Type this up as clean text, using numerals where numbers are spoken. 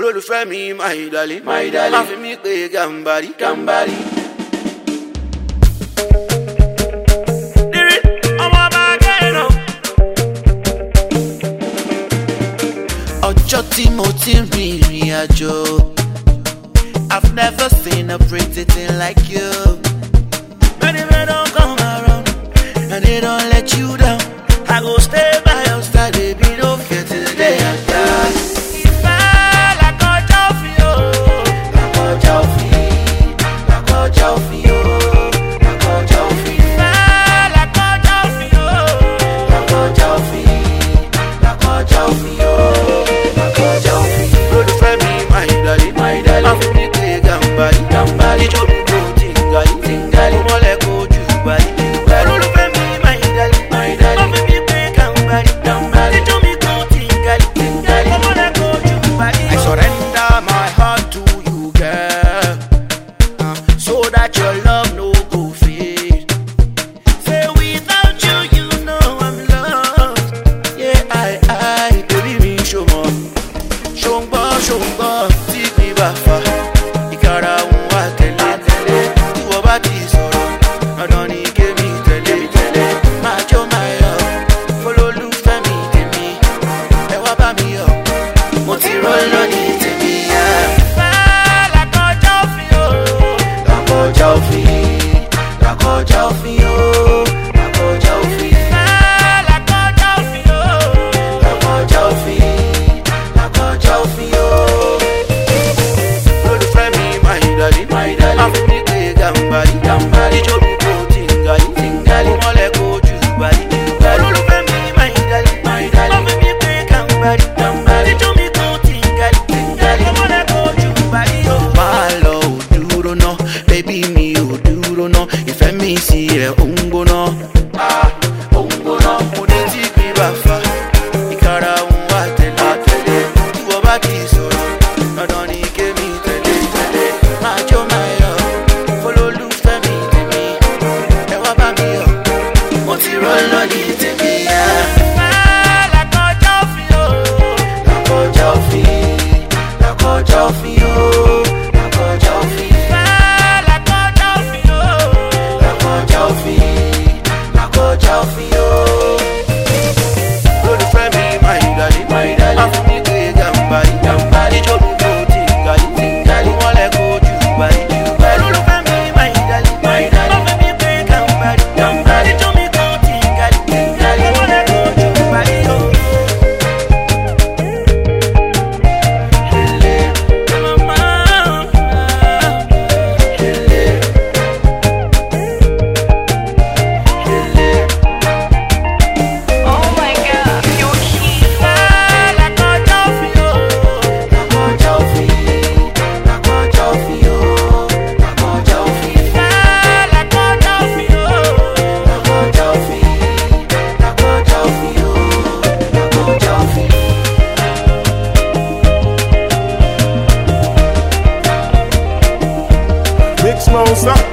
olólùfẹ́ mi my darling, má fi mí pé gàmbàrí, gàmbàrí. Ọjọ́ tí mo ti rìnrìn àjò, I've never seen a pretty thing like you. Many men don't come around and they don't let you down. I go stay by your side, baby, don't fear till the day I die. Ìfẹ́ làkọjá òfin o, làkọjá òfin, làkọjá òfin o, làkọjá òfin. Ìfẹ́ làkọjá òfin o, làkọjá òfin, làkọjá òfin o, làkọjá òfin. Olólùfẹ́ mi my darling, má fi mí pé gàmbàrí, gàmbàrí. Ijó mi kò tìǹgàlí, tìǹgàlí. Mo mọ́lẹ̀ kó jù bàrí. Olólùfẹ́ mi my darling, má fi mí pé gàmbàrí, gàmbàrí. Ijó mi kò tìǹgàlí, tìǹgàlí. Mo mọ́lẹ̀ kó jù bàrí. I surrender my heart to you, girl, so that your love no go fade. Say without you, you know I'm lost. Yeah, baby mi show more. Ṣòǹgbọ́ tí mi bá fa ìkara òun wá tẹ̀lé tí wọ́n bá ti sọ̀rọ̀ dandan ni kémi tẹ̀lé máa jó máa yọ fọlọ́lùfẹ́ mi tèmi ẹ wá bá mi yọ mo ti rán lónìí tèmi. Ìfẹ́ làkọjá òfin o, làkọjá òfin, làkọjá òfin o, làkọjá òfin. Ìfẹ́ làkọjá òfin o, làkọjá òfin, làkọjá òfin o. My darling, I'm finna play gàmbàrí, gàmbàrí. Ijó mi kò tìǹgàlí, tìǹgàlí. Mo mọ́lẹ̀ kó jù bàrí, bàrí. Olólùfẹ́ mi my darling, I'm finna play gàmbàrí, gàmbàrí. Ijó mi kò tìǹgàlí, tìǹgàlí. Mo mọ́lẹ̀ kó jù bàrí o. Máa lọ ò dúró ná, bébí mi ò dúró ná. Ìfẹ́ mi sí ẹ̀ ó ń gbóná, ó ń gbóná. Mo ní tí mi bá fa ìkara òun wá tẹ̀lé tí wọ́n bá ti sọ̀rọ̀ dandan ni kémi tẹ̀lé máa jó máa yọ fọlọ́lùfẹ́ mi tèmi ẹ wá bá mi yọ mo ti rán lónìí tèmi. Ìfẹ́ làkọjá òfin o, làkọjá òfin, làkọjá òfin o, làkọjá òfin. Ìfẹ́ làkọjá òfin o, làkọjá òfin, làkọjá òfin o. Olólùfẹ́ mi my darling, má fi mí pé gàmbàrí, gàmbàrí. Ijó mi kò tìǹgàlí, tìǹgàlí. Mo mọ́lẹ̀ kó jù bàrí. Olólùfẹ́ mi my darling, má fi mí pé gàmbàrí, gàmbàrí. Ijó mi kò tìǹgàlí, tìǹgàlí. Mo mọ́lẹ̀ kó jù bàrí o. Oh my God, you're cute. Ìfẹ́ làkọjá òfin o, làkọjá òfin, làkọjá òfin o, làkọjá òfin. Ìfẹ́ làkọjá òfin o, làkọjá òfin, làkọjá òfin o, làkọjá òfin. Big Smoke,